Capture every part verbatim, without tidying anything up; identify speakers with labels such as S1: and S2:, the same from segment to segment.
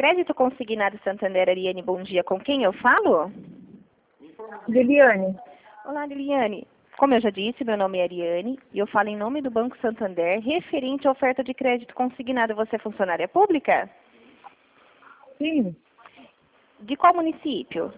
S1: Crédito Consignado Santander, Ariane, bom dia. Com quem eu falo?
S2: Liliane.
S1: Olá, Liliane. Como eu já disse, meu nome é Ariane e eu falo em nome do Banco Santander referente à oferta de crédito consignado. Você é funcionária pública?
S2: Sim,
S1: De qual município?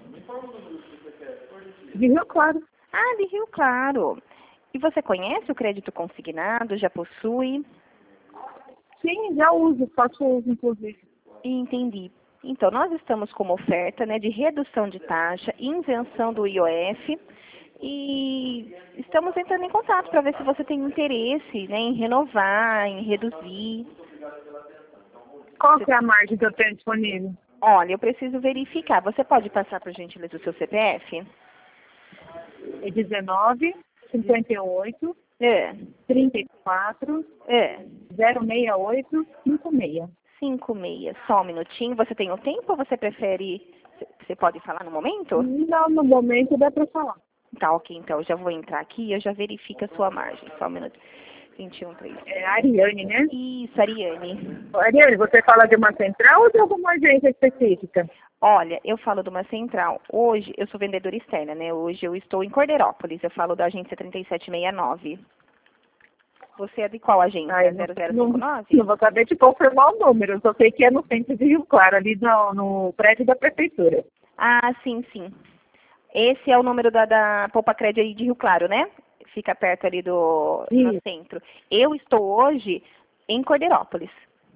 S2: de Rio Claro.
S1: Ah, de Rio Claro. E você conhece o crédito consignado? Já possui?
S2: Sim, já uso, faço uso, inclusive.
S1: Entendi. Então, nós estamos com uma oferta, né, de redução de taxa, isenção do I O F e estamos entrando em contato para ver se você tem interesse, né, em renovar, em reduzir.
S2: Qual que é a margem que eu tenho disponível?
S1: Olha, eu preciso verificar. Você pode passar, por gentileza, o seu C P F?
S2: É dezenove, cinquenta e oito,
S1: É.
S2: trinta e quatro,
S1: É.
S2: zero seis oito, cinco seis.
S1: Cinco meia. Só um minutinho. Você tem o tempo ou você prefere... Você pode falar no momento?
S2: Não, no momento dá para falar.
S1: Tá, ok. Então, eu já vou entrar aqui e eu já verifico a sua margem. Só um minuto. vinte e um, três.
S2: É a Ariane, né?
S1: Isso, Ariane.
S2: Ariane, você fala de uma central ou de alguma agência específica?
S1: Olha, eu falo de uma central. Hoje, eu sou vendedora externa, né? Hoje eu estou em Cordeirópolis. Eu falo da agência trinta e sete sessenta e nove. Você é de qual agência?
S2: Ai,
S1: zero zero
S2: não,
S1: cinco
S2: não,
S1: nove?
S2: não vou saber te confirmar o número. Eu só sei que é no centro de Rio Claro, ali no, no prédio da prefeitura.
S1: Ah, sim, sim. Esse é o número da, da Poupa Crédito aí de Rio Claro, né? Fica perto ali do no
S2: Isso.
S1: centro. Eu estou hoje em Cordeirópolis.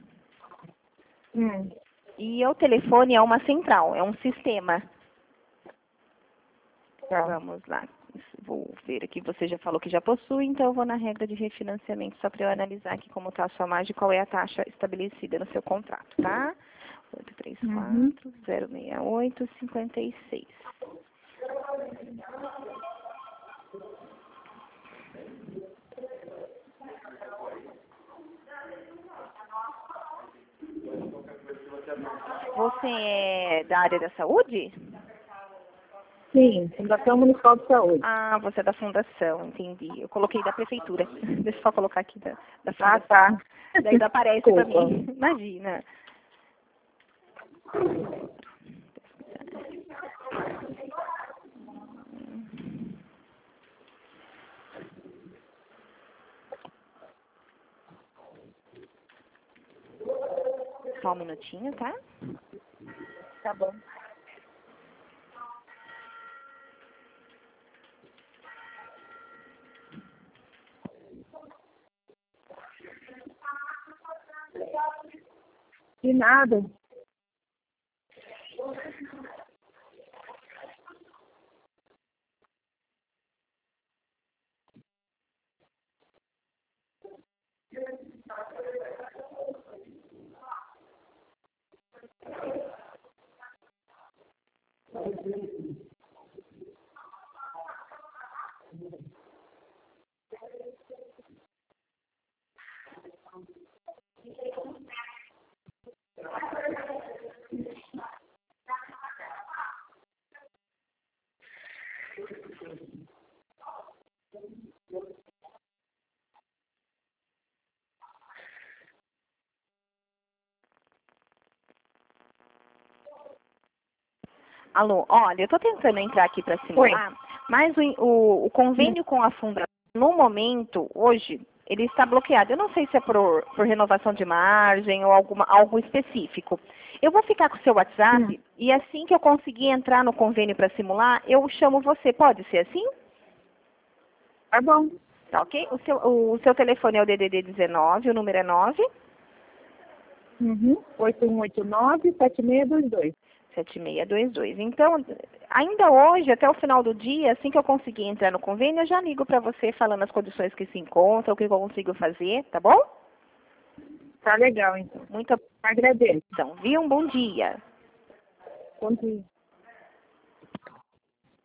S2: Hum.
S1: E o telefone é uma central, é um sistema.
S2: Tá.
S1: Vamos lá. Vou ver aqui, você já falou que já possui, então eu vou na regra de refinanciamento, só para eu analisar aqui como está a sua margem e qual é a taxa estabelecida no seu contrato, tá? oito três
S2: Uhum.
S1: quatro, zero seis oito, cinco seis. Você é da área da saúde?
S2: Sim, Fundação Municipal de Saúde.
S1: Ah, você é da fundação, entendi. Eu coloquei da prefeitura. Deixa eu só colocar aqui da, da fundação.
S2: Ah, tá.
S1: Daí não aparece pra
S2: Desculpa.
S1: mim. Imagina. Só um minutinho, tá?
S2: Tá bom. De nada.
S1: Alô, olha, eu estou tentando entrar aqui para simular, mas o, o, o convênio com a fundação, no momento, hoje, ele está bloqueado. Eu não sei se é por, por renovação de margem ou alguma, algo específico. Eu vou ficar com o seu WhatsApp
S2: Hum.
S1: e assim que eu conseguir entrar no convênio para simular, eu chamo você. Pode ser assim?
S2: Tá bom.
S1: Tá ok? O seu, o seu telefone é o D D D dezenove, o número é nove
S2: Uhum. oito um oito nove, sete seis dois dois.
S1: sete seis dois dois. Então, ainda hoje, até o final do dia, assim que eu conseguir entrar no convênio, eu já ligo para você falando as condições que se encontram, o que eu consigo fazer, tá bom?
S2: Tá legal, então.
S1: Muito
S2: Agradeço.
S1: obrigada, viu? Um bom dia.
S2: Bom dia.